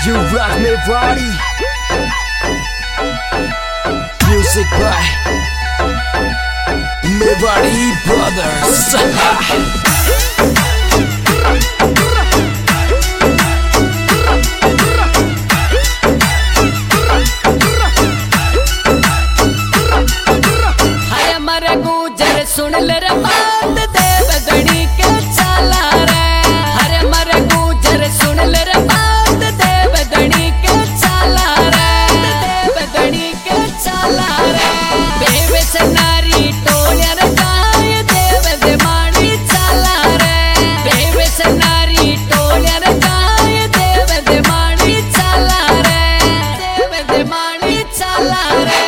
You rock me body. Music by Mewari Brothers. सुन ले रे बात देव गणी के चला रे हरे मर गुजर सुन ले रे बात देव गणी के चला रे देव गणी के चला रे बेवे से नारी टोलिया रे गाय देव देमानी चला रे बेवे से नारी टोलिया रे गाय देव देमानी चला रे देव देमानी चला रे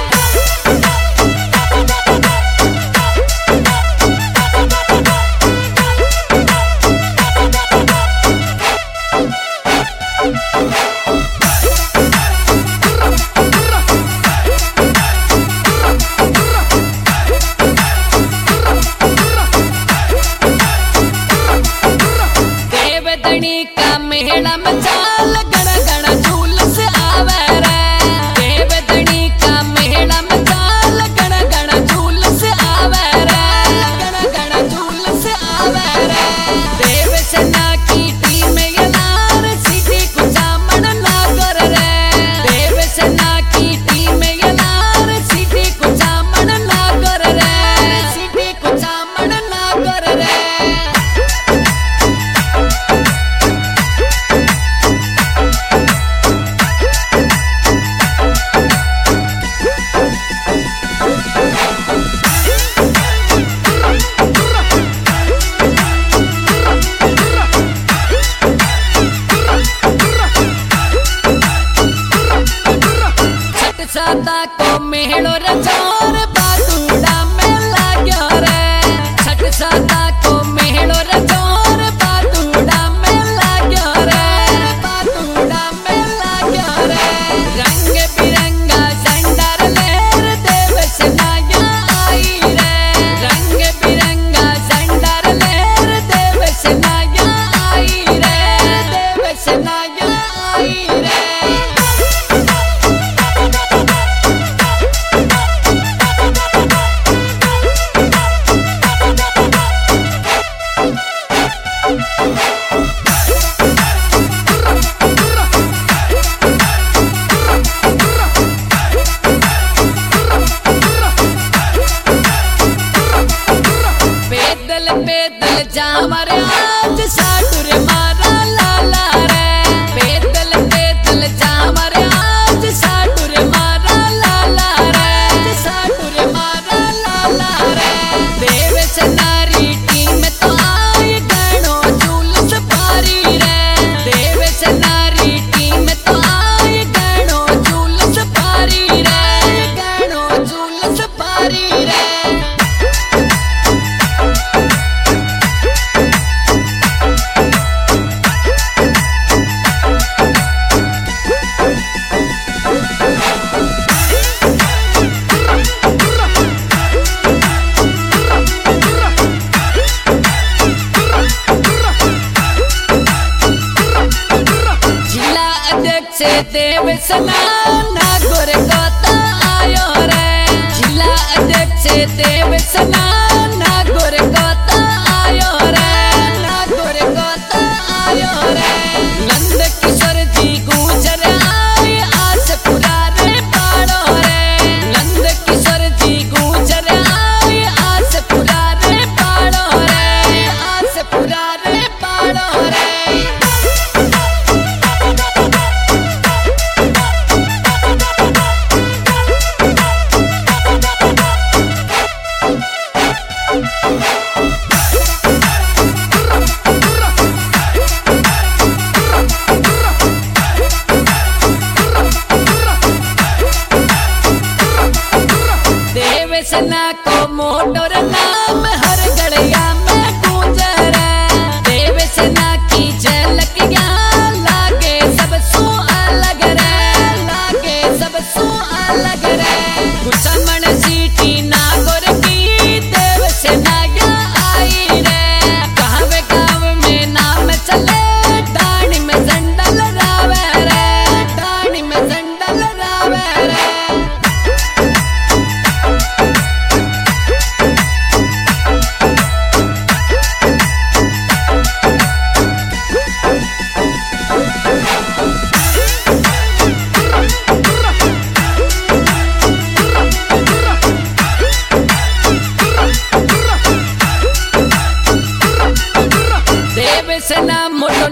देवदनी का मेला मचाल गण गण झूलस आवे रे देवदनी का मेला मचाल गण गण झूलस आवे रे गण गण झूलस आवे रे देव सेना की टीम यलार सीधी कुचामण ना कर रे देव सेना की टीम यलार सीधी कुचामण ना कर रे सीधी कुचामण ना कर रे साता को मेहड़ो रचोर बातूड़ा में लाग्यो रे छठ साता को मेहड़ो रचोर बातूड़ा में लाग्यो रे बातूड़ा में लाग्यो रे रंग बिरंगा झंडा लेर देव सेनाया आई रे रंग बिरंगा झंडा लेर देव सेनाया आई रे देव सेनाया आई रे पैदल जामर आज साटुर मारा लाला रे पैदल जामर आज साटुर मारा लाला रे साटुर मारा लाला रे देव से नारी टीम तो आई गणो झूलस पारी रे देव से नारी टीम तो आई गणो झूलस पारी रे गणो झूलस पारी रे देव सना नागोर कोता आयो रे जिला अध्यक्ष देव सना नागोर कोता आयो रे नागोर कोता आयो रे नंद किशोर जी गुजर आए आस पुरारे पाड़ो रे नंद किशोर जी गुजर आए आस पुरारे पाड़ो रे आस पुरारे पाड़ो रे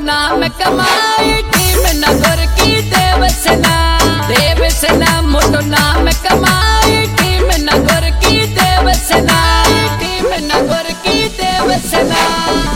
नाम कमाई टीम नगर की देवसेना मोटो नाम कमाई टीम नगर की देवसेना